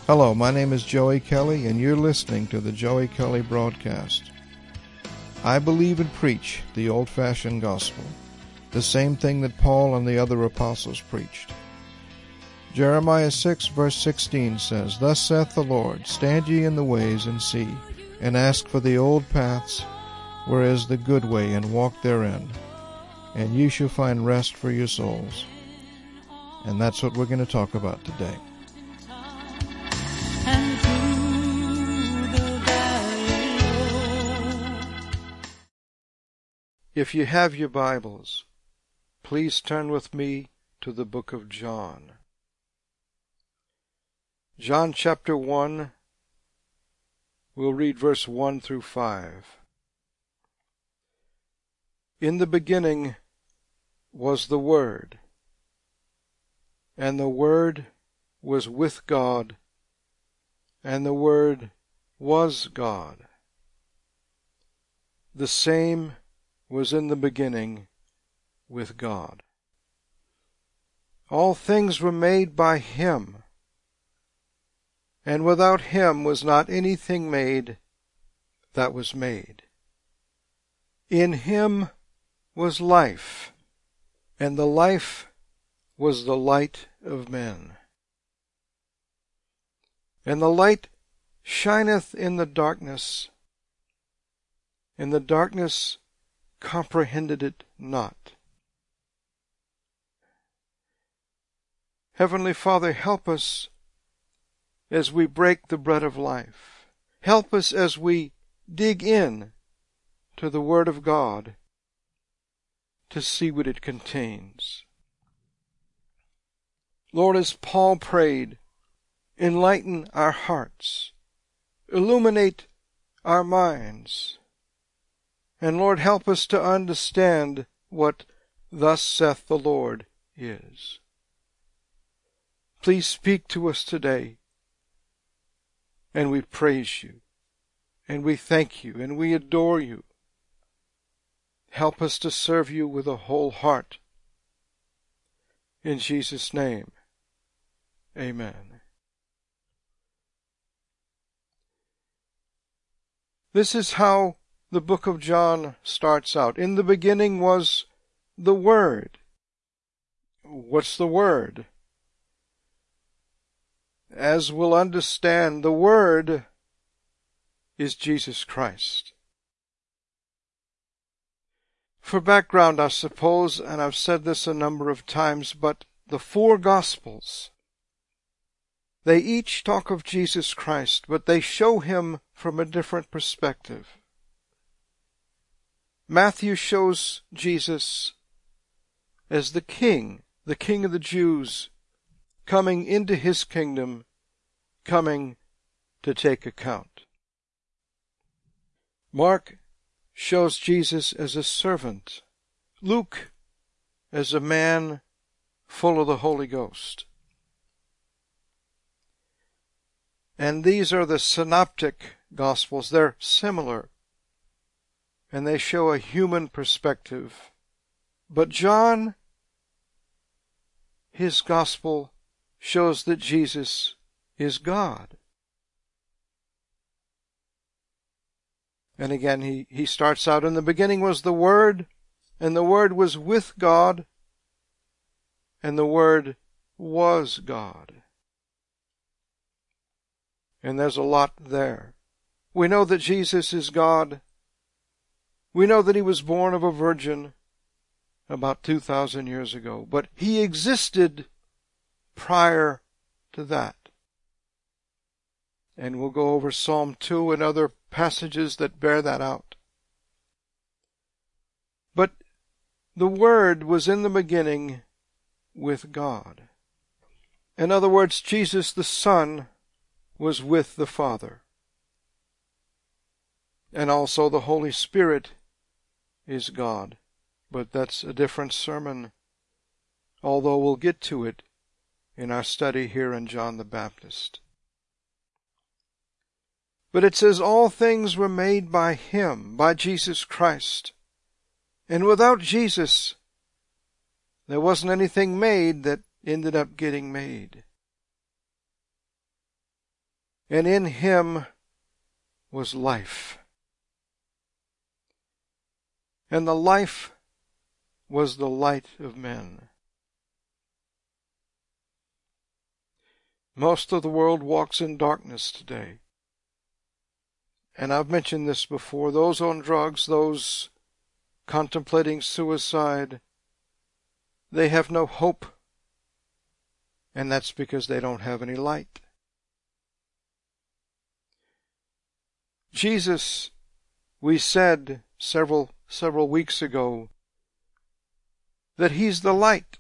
Hello, my name is Joey Kelly, and you're listening to the Joey Kelly Broadcast. I believe and preach the old-fashioned gospel, the same thing that Paul and the other apostles preached. Jeremiah 6, verse 16 says, "Thus saith the Lord, stand ye in the ways and see, and ask for the old paths, where is the good way, and walk therein, and ye shall find rest for your souls." And that's what we're going to talk about today. If you have your Bibles, please turn with me to the book of John. John chapter 1, we'll read verse 1 through 5. In the beginning was the Word, and the Word was with God, and the Word was God. The same was in the beginning with God. All things were made by Him, and without Him was not anything made that was made. In Him was life, and the life was the light of men. And the light shineth in the darkness, and the darkness comprehended it not. Heavenly Father, help us as we break the bread of life. Help us as we dig in to the Word of God to see what it contains. Lord, as Paul prayed, enlighten our hearts, illuminate our minds, and Lord, help us to understand what "Thus saith the Lord" is. Please speak to us today, and we praise you, and we thank you, and we adore you. Help us to serve you with a whole heart. In Jesus' name, amen. This is how the book of John starts out. In the beginning was the Word. What's the Word? As we'll understand, the Word is Jesus Christ. For background, I suppose, and I've said this a number of times, but the four Gospels, they each talk of Jesus Christ, but they show Him from a different perspective. Matthew shows Jesus as the King of the Jews, coming into His kingdom, coming to take account. Mark shows Jesus as a servant. Luke as a man full of the Holy Ghost. And these are the synoptic Gospels. They're similar, and they show a human perspective. But John, his Gospel shows that Jesus is God. And again, he starts out, "In the beginning was the Word, and the Word was with God, and the Word was God." And there's a lot there. We know that Jesus is God. We know that He was born of a virgin about 2,000 years ago, but He existed prior to that. And we'll go over Psalm 2 and other passages that bear that out. But the Word was in the beginning with God. In other words, Jesus the Son was with the Father. And also the Holy Spirit is God. But that's a different sermon, although we'll get to it in our study here in John the Baptist. But it says all things were made by Him, by Jesus Christ. And without Jesus, there wasn't anything made that ended up getting made. and in him was life. And the life was the light of men. Most of the world walks in darkness today. And I've mentioned this before. Those on drugs, those contemplating suicide, they have no hope. And that's because they don't have any light. Jesus, we said several weeks ago, that he's the light.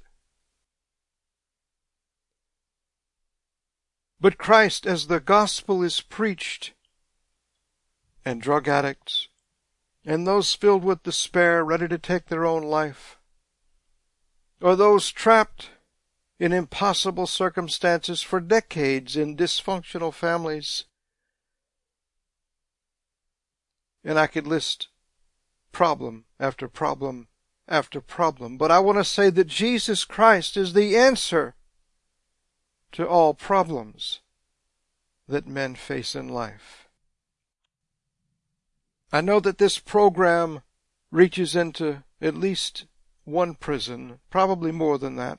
But Christ, as the gospel is preached, and drug addicts, and those filled with despair, ready to take their own life, or those trapped in impossible circumstances for decades in dysfunctional families, and I could list problem after problem after problem, but I want to say that Jesus Christ is the answer to all problems that men face in life. I know that this program reaches into at least one prison, probably more than that.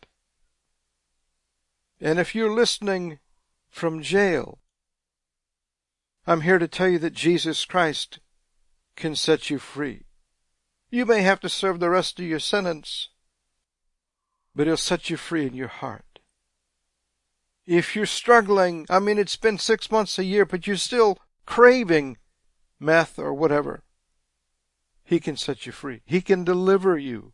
And if you're listening from jail, I'm here to tell you that Jesus Christ can set you free. You may have to serve the rest of your sentence, but he'll set you free in your heart. If you're struggling, it's been 6 months, a year, but you're still craving meth or whatever, he can set you free. He can deliver you.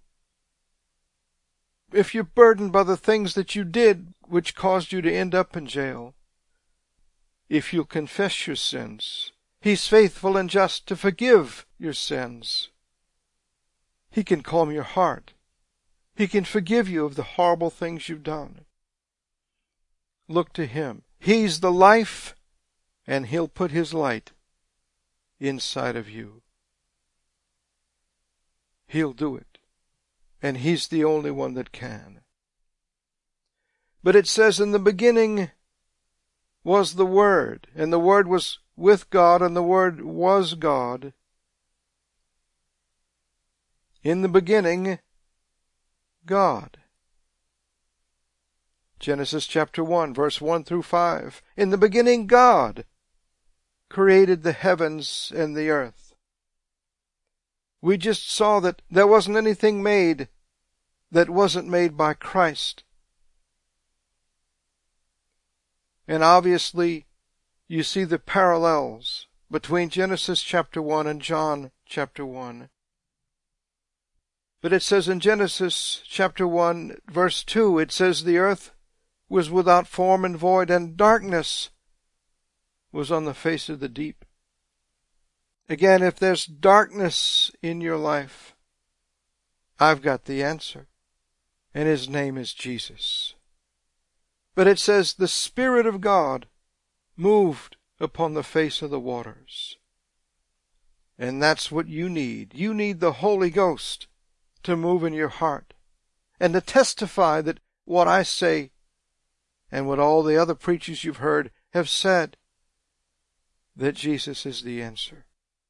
If you're burdened by the things that you did which caused you to end up in jail, if you'll confess your sins, he's faithful and just to forgive your sins. He can calm your heart. He can forgive you of the horrible things you've done. Look to him. He's the life, and he'll put his light inside of you. He'll do it, and he's the only one that can. But it says, in the beginning was the Word, and the Word was with God, and the Word was God. In the beginning, God. Genesis chapter 1, verse 1 through 5. In the beginning, God created the heavens and the earth. We just saw that there wasn't anything made that wasn't made by Christ. And obviously, you see the parallels between Genesis chapter 1 and John chapter 1. But it says in Genesis chapter 1, verse 2, it says the earth was without form and void, and darkness was on the face of the deep. Again, if there's darkness in your life, I've got the answer, and his name is Jesus. But it says the Spirit of God moved upon the face of the waters. And that's what you need. You need the Holy Ghost to move in your heart and to testify that what I say and what all the other preachers you've heard have said, that Jesus is the answer.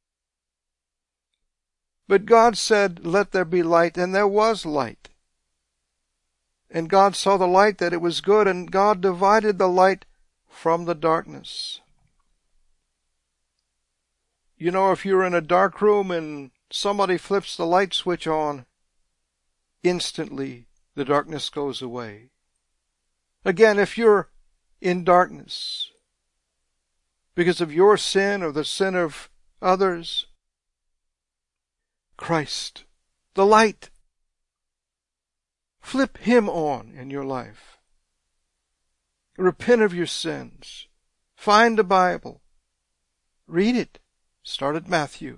But God said, let there be light, and there was light. And God saw the light that it was good, and God divided the light from the darkness. You know, if you're in a dark room and somebody flips the light switch on, instantly the darkness goes away. Again, if you're in darkness because of your sin or the sin of others, Christ, the light, flip him on in your life. Repent of your sins. Find the Bible. Read it. Start at Matthew.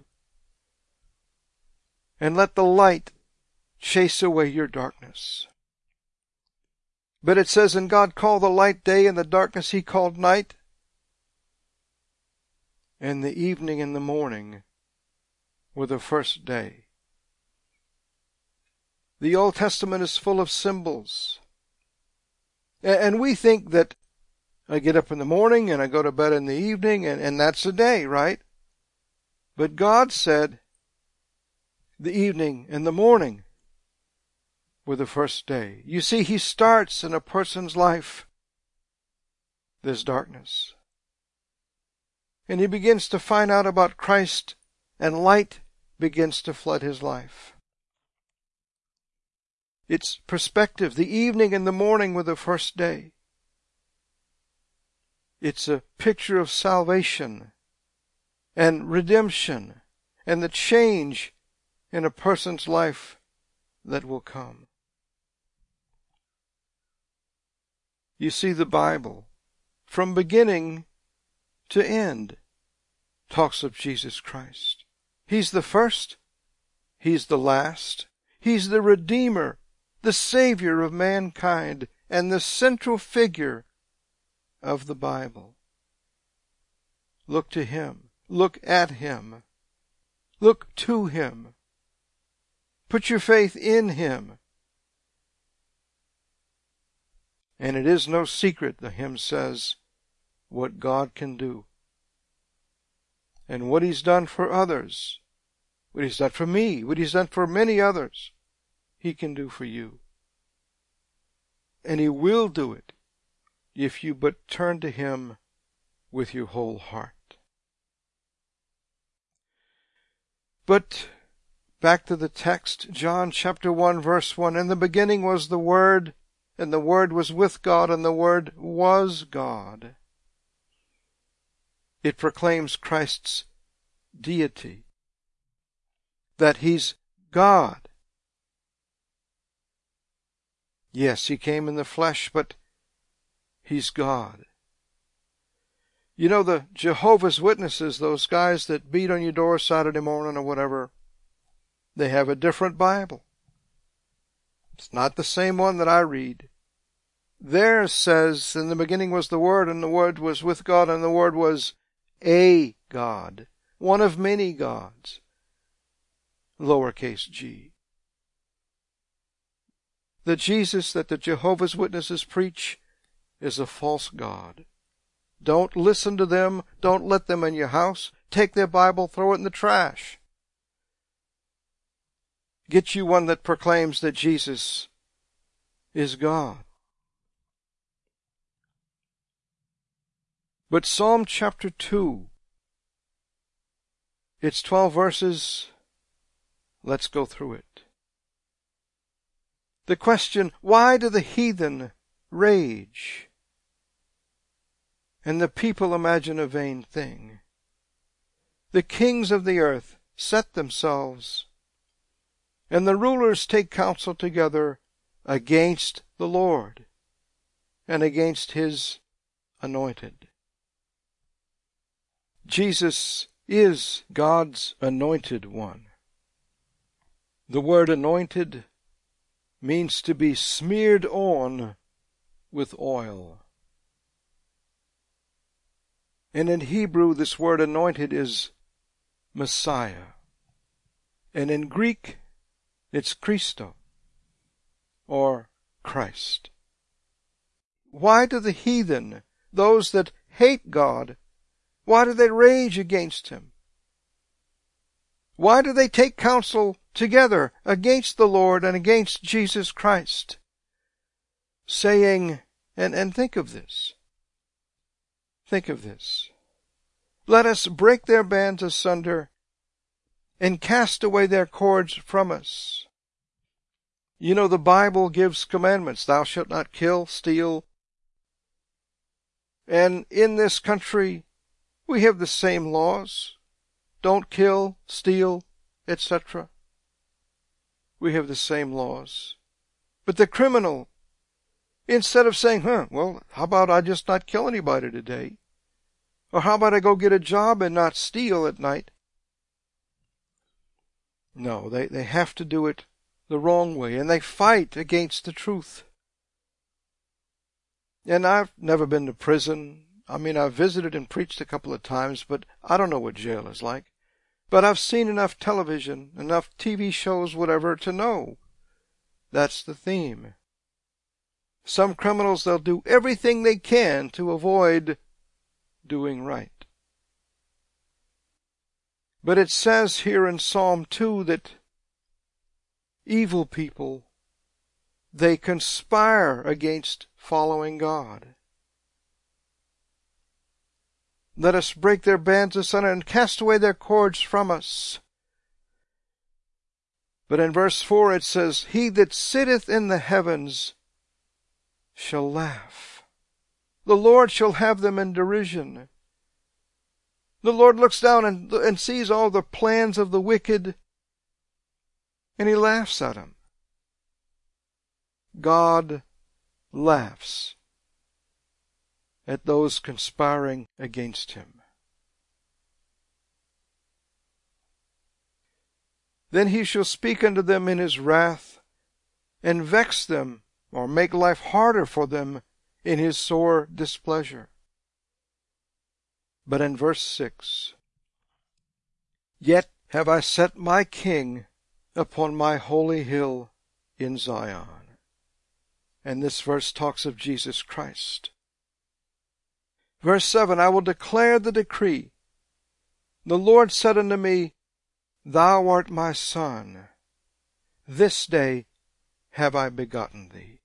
And let the light chase away your darkness. But it says, and God called the light day, and the darkness he called night. And the evening and the morning were the first day. The Old Testament is full of symbols. And we think that I get up in the morning and I go to bed in the evening, and that's a day, right? But God said the evening and the morning were the first day. You see, He starts in a person's life. There's darkness. And he begins to find out about Christ, and light begins to flood his life. It's perspective. The evening and the morning were the first day. It's a picture of salvation and redemption and the change in a person's life that will come. You see, the Bible, from beginning to end, talks of Jesus Christ. He's the first. He's the last. He's the Redeemer, the Savior of mankind, and the central figure of the Bible. Look to Him. Look at Him. Look to Him. Put your faith in Him. And it is no secret, the hymn says, what God can do. And what He's done for others, what He's done for me, what He's done for many others, He can do for you. And He will do it if you but turn to Him with your whole heart. But back to the text, John chapter 1, verse 1, in the beginning was the Word, and the Word was with God, and the Word was God. It proclaims Christ's deity, that He's God. Yes, He came in the flesh, but He's God. You know, the Jehovah's Witnesses, those guys that beat on your door Saturday morning or whatever, they have a different Bible. It's not the same one that I read. Theirs says, in the beginning was the Word, and the Word was with God, and the Word was a God, one of many gods, lowercase g. The Jesus that the Jehovah's Witnesses preach is a false god. Don't listen to them. Don't let them in your house. Take their Bible, throw it in the trash. Get you one that proclaims that Jesus is God. But Psalm chapter 2, it's 12 verses. Let's go through it. The question, why do the heathen rage, and the people imagine a vain thing? The kings of the earth set themselves, and the rulers take counsel together against the Lord and against His anointed. Jesus is God's anointed one. The word anointed means to be smeared on with oil. And in Hebrew, this word anointed is Messiah. And in Greek, it's Christo, or Christ. Why do the heathen, those that hate God, why do they rage against Him? Why do they take counsel together against the Lord and against Jesus Christ, saying, and think of this, let us break their bands asunder and cast away their cords from us. You know, the Bible gives commandments. Thou shalt not kill, steal. And in this country, we have the same laws. Don't kill, steal, etc. We have the same laws. But the criminal, instead of saying, well, how about I just not kill anybody today? Or how about I go get a job and not steal at night? No, they have to do it the wrong way, and they fight against the truth. And I've never been to prison. I mean, I've visited and preached a couple of times, but I don't know what jail is like. But I've seen enough television, enough TV shows, whatever, to know that's the theme. Some criminals, they'll do everything they can to avoid doing right. But it says here in Psalm 2 that evil people, they conspire against following God. Let us break their bands asunder and cast away their cords from us. But in verse 4 it says, He that sitteth in the heavens shall laugh. The Lord shall have them in derision. The Lord looks down and sees all the plans of the wicked, and He laughs at them. God laughs at those conspiring against Him. Then He shall speak unto them in His wrath, and vex them, or make life harder for them in His sore displeasure. But in verse 6, Yet have I set my King upon my holy hill in Zion. And this verse talks of Jesus Christ. Verse 7, I will declare the decree. The Lord said unto me, Thou art my Son. This day have I begotten thee.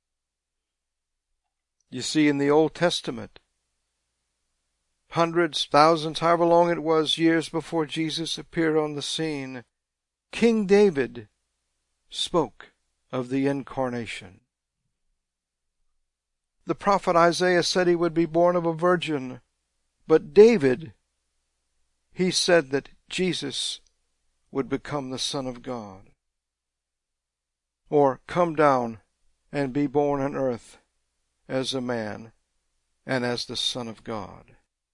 You see, in the Old Testament, hundreds, thousands, however long it was, years before Jesus appeared on the scene, King David spoke of the incarnation. The prophet Isaiah said he would be born of a virgin, but David, he said that Jesus would become the Son of God, or come down and be born on earth as a man and as the Son of God.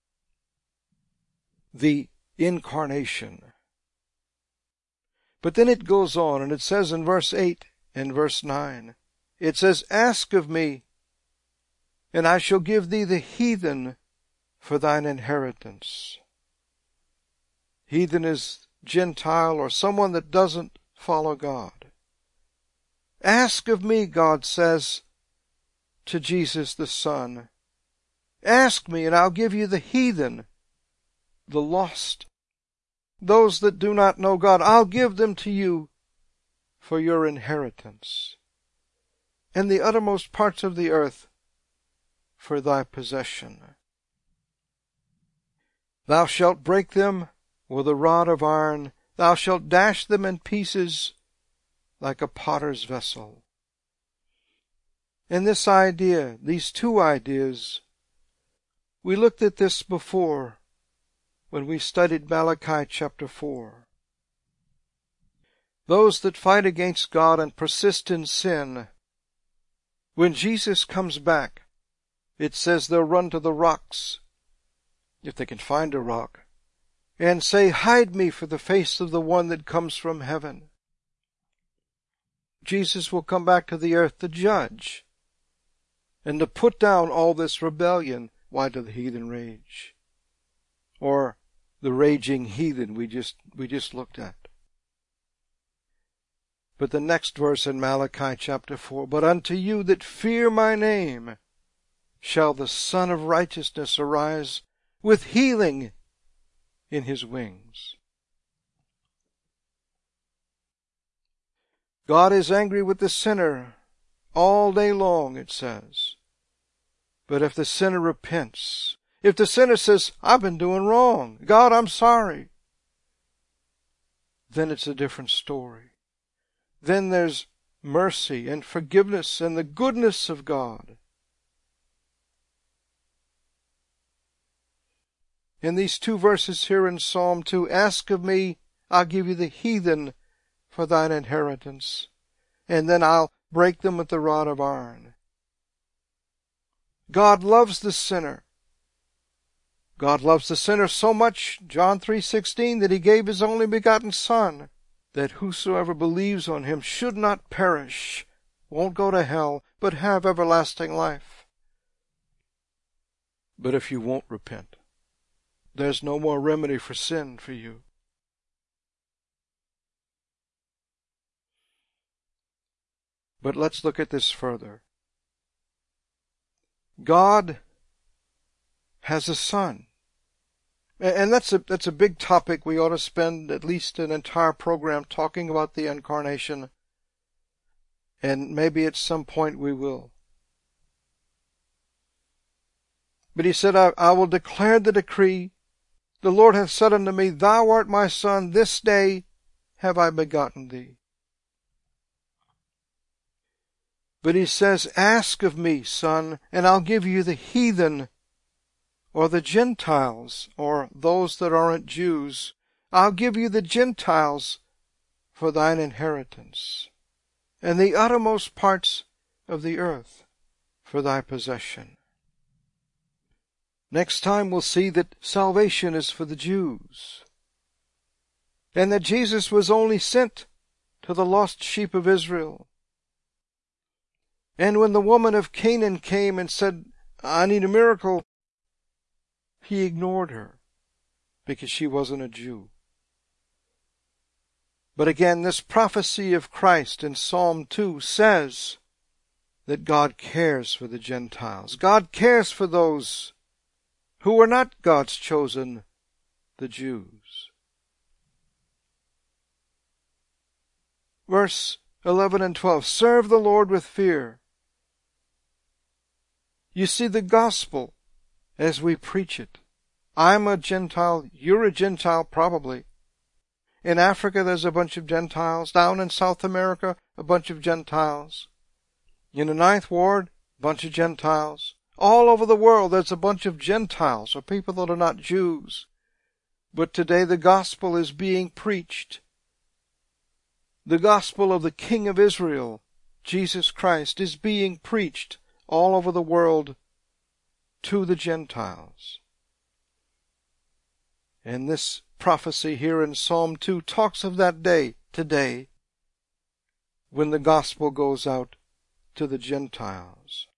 The incarnation. But then it goes on, and it says in verse 8 and verse 9, it says, Ask of me, and I shall give thee the heathen for thine inheritance. Heathen is Gentile or someone that doesn't follow God. Ask of me, God says to Jesus the Son. Ask me, and I'll give you the heathen, the lost, those that do not know God. I'll give them to you for your inheritance, and the uttermost parts of the earth for thy possession. Thou shalt break them with a rod of iron, thou shalt dash them in pieces like a potter's vessel. And this idea, these two ideas, we looked at this before when we studied Malachi chapter 4. Those that fight against God and persist in sin, when Jesus comes back, it says they'll run to the rocks, if they can find a rock, and say, Hide me for the face of the one that comes from heaven. Jesus will come back to the earth to judge and to put down all this rebellion. Why do the heathen rage? Or the raging heathen we just looked at. But the next verse in Malachi chapter 4, But unto you that fear my name shall the Son of Righteousness arise with healing in his wings. God is angry with the sinner all day long, it says. But if the sinner repents, if the sinner says, I've been doing wrong, God, I'm sorry, then it's a different story. Then there's mercy and forgiveness and the goodness of God. In these two verses here in Psalm 2, Ask of me, I'll give you the heathen for thine inheritance, and then I'll break them with the rod of iron. God loves the sinner. God loves the sinner so much, John 3:16, that he gave his only begotten Son, that whosoever believes on him should not perish, won't go to hell, but have everlasting life. But if you won't repent, there's no more remedy for sin for you. But let's look at this further. God has a son. And that's a big topic. We ought to spend at least an entire program talking about the incarnation. And maybe at some point we will. But he said, I will declare the decree. The Lord hath said unto me, Thou art my son, this day have I begotten thee. But he says, Ask of me, son, and I'll give you the heathen, or the Gentiles, or those that aren't Jews. I'll give you the Gentiles for thine inheritance, and the uttermost parts of the earth for thy possession. Next time we'll see that salvation is for the Jews, and that Jesus was only sent to the lost sheep of Israel. And when the woman of Canaan came and said, I need a miracle, he ignored her because she wasn't a Jew. But again, this prophecy of Christ in Psalm 2 says that God cares for the Gentiles. God cares for those who are not God's chosen, the Jews. Verse 11 and 12, Serve the Lord with fear. You see, the gospel, as we preach it, I'm a Gentile, you're a Gentile probably. In Africa there's a bunch of Gentiles. Down in South America, a bunch of Gentiles. In the Ninth Ward, a bunch of Gentiles. All over the world there's a bunch of Gentiles, or people that are not Jews. But today the gospel is being preached. The gospel of the King of Israel, Jesus Christ, is being preached all over the world to the Gentiles. And this prophecy here in Psalm 2 talks of that day, today, when the gospel goes out to the Gentiles.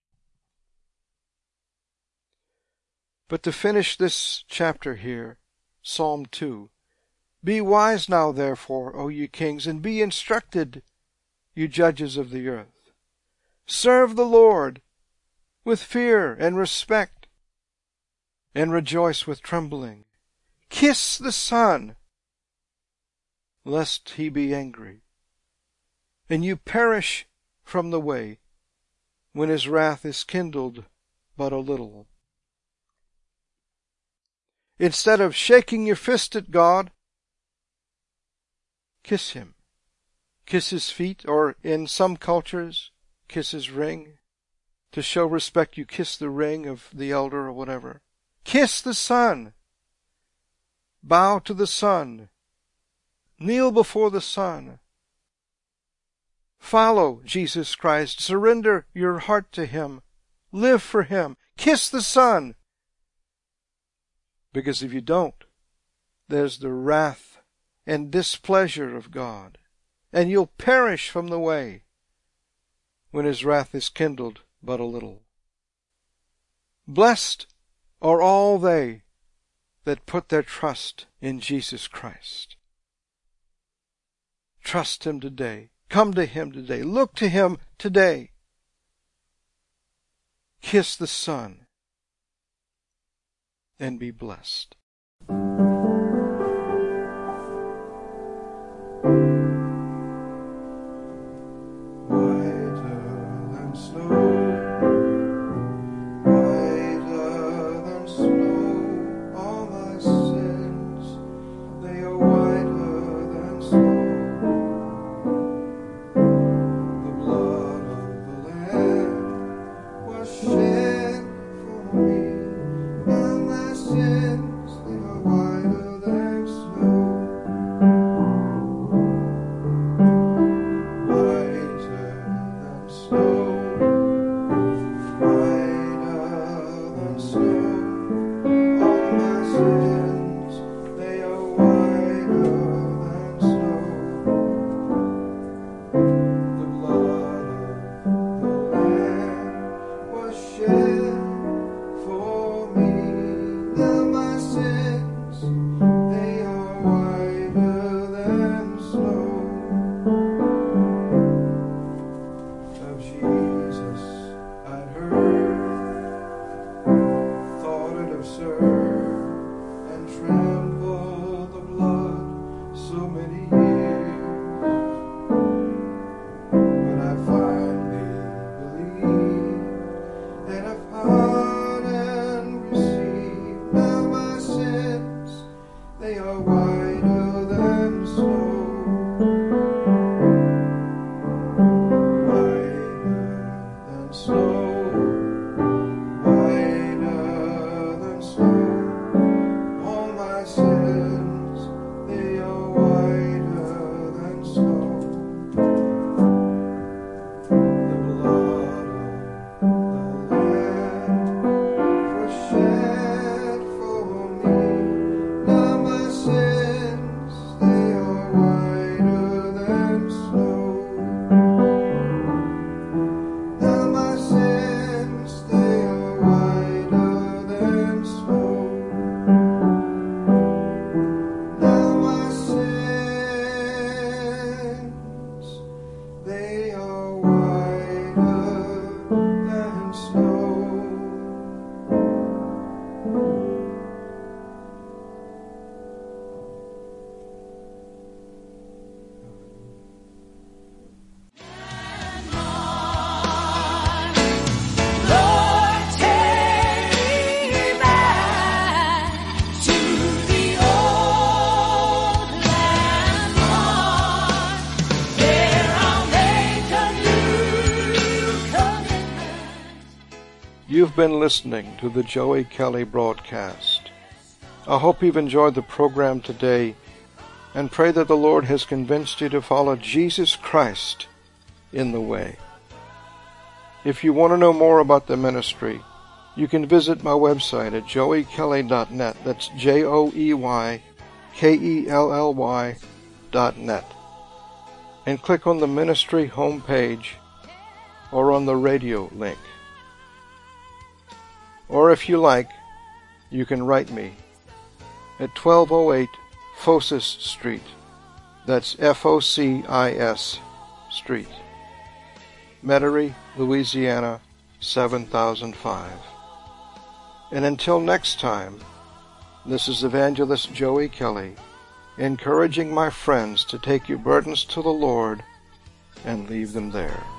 But to finish this chapter here, Psalm 2, Be wise now, therefore, O ye kings, and be instructed, you judges of the earth. Serve the Lord with fear and respect, and rejoice with trembling. Kiss the Son, lest he be angry, and you perish from the way, when his wrath is kindled but a little. Instead of shaking your fist at God, kiss him. Kiss his feet, or in some cultures, kiss his ring. To show respect, you kiss the ring of the elder or whatever. Kiss the Son. Bow to the Son. Kneel before the Son. Follow Jesus Christ. Surrender your heart to him. Live for him. Kiss the Son. Because if you don't, there's the wrath and displeasure of God, and you'll perish from the way when his wrath is kindled but a little. Blessed are all they that put their trust in Jesus Christ. Trust him today. Come to him today. Look to him today. Kiss the Son and be blessed. Shed for me, and my sins they are white. so many years, but I finally believed, and I've heard and received. Now my sins, they are whiter than snow. You've been listening to the Joey Kelly broadcast. I hope you've enjoyed the program today and pray that the Lord has convinced you to follow Jesus Christ in the way. If you want to know more about the ministry, you can visit my website at joeykelly.net. That's JOEYKELLY.net. And click on the ministry homepage or on the radio link. Or if you like, you can write me at 1208 Focis Street. That's Focis Street, Metairie, Louisiana, 7005. And until next time, this is Evangelist Joey Kelly, encouraging my friends to take your burdens to the Lord and leave them there.